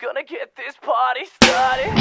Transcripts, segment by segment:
gonna get this party started.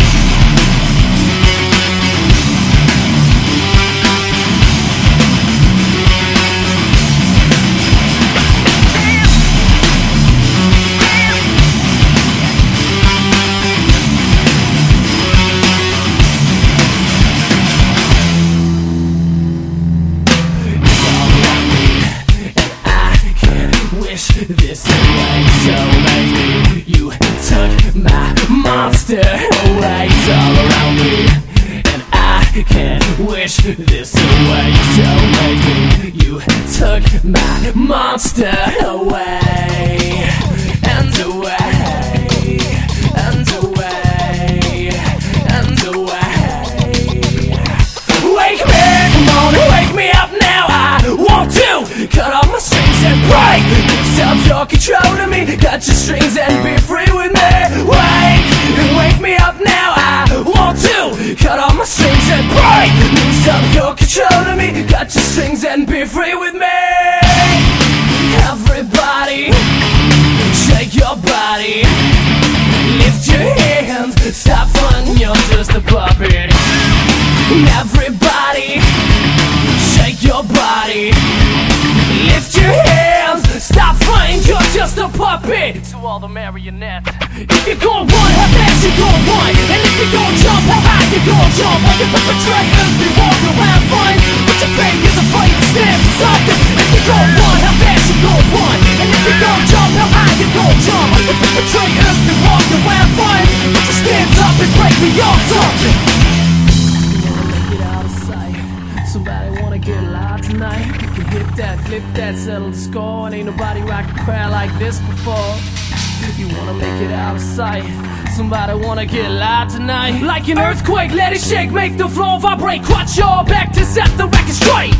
This away, so maybe you took my monster away. It's all around me, and I can't wish this away. So maybe you took my monster away, and away, and away, and away. Wake me, come on, wake me up now. I want to cut off my strings and break. Self your control to me, cut your strings and be free with me. Wake me up now. I want to cut all my strings and break. Self your control to me, cut your strings and be free with me. Everybody, shake your body, lift your hands, stop fun, you're just a puppet. Everybody, shake your body, lift your hands, stop fronting, you're just a puppet. To all the marionettes, if you're gon' run, how fast you gon' run? And if you're gon' jump, how high you gon' jump? All your perpetrators be walking around fun, but your fate is afraid to stand for something. If you're gon' run, how fast you gon' run? And if you're gon' jump, how high you gon' jump? All your perpetrators be walking around fun, but you stand up and break me off something. Get out of sight. Somebody wanna get live tonight? You can hit that, flip that, settle the score. And ain't nobody rock a crowd like this before. You wanna make it out of sight. Somebody wanna get live tonight? Like an earthquake, let it shake, make the floor vibrate. Crunch your back to set the record straight.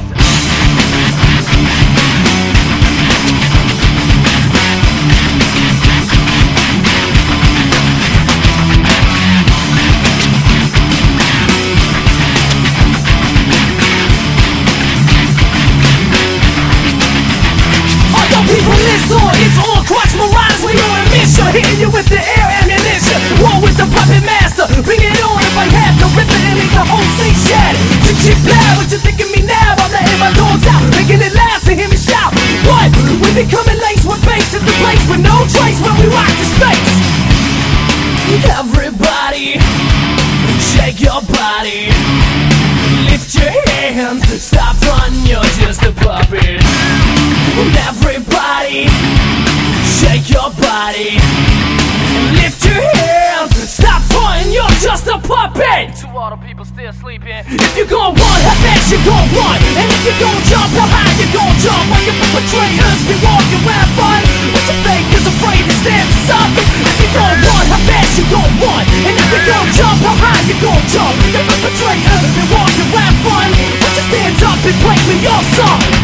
It's on, crush my rhymes with your emission. Hitting you with the air ammunition. War with the puppet master. Bring it on if I have to rip it and make the whole thing shattered. Chick bad, what you think of me now? I'm letting my dogs out, making it last to hear me shout. What? We be coming late with bass at the place with no trace when we rock the space. Everybody, shake your body, lift your hands, stop running, you're just a puppet. Everybody, shake your body, lift your hands, stop fronting, you're just a puppet. to all the people still sleeping. If you gon' run, how fast you gon' run? And if you gon' jump, how high you gon' jump? While your perpetrators be walking around fun, but your fake is afraid to stand for something. If you gon' run, how fast you gon' run? And if you gon' jump, how high you gon' jump? Your perpetrators be walking around fun, but you stand up and break me your song.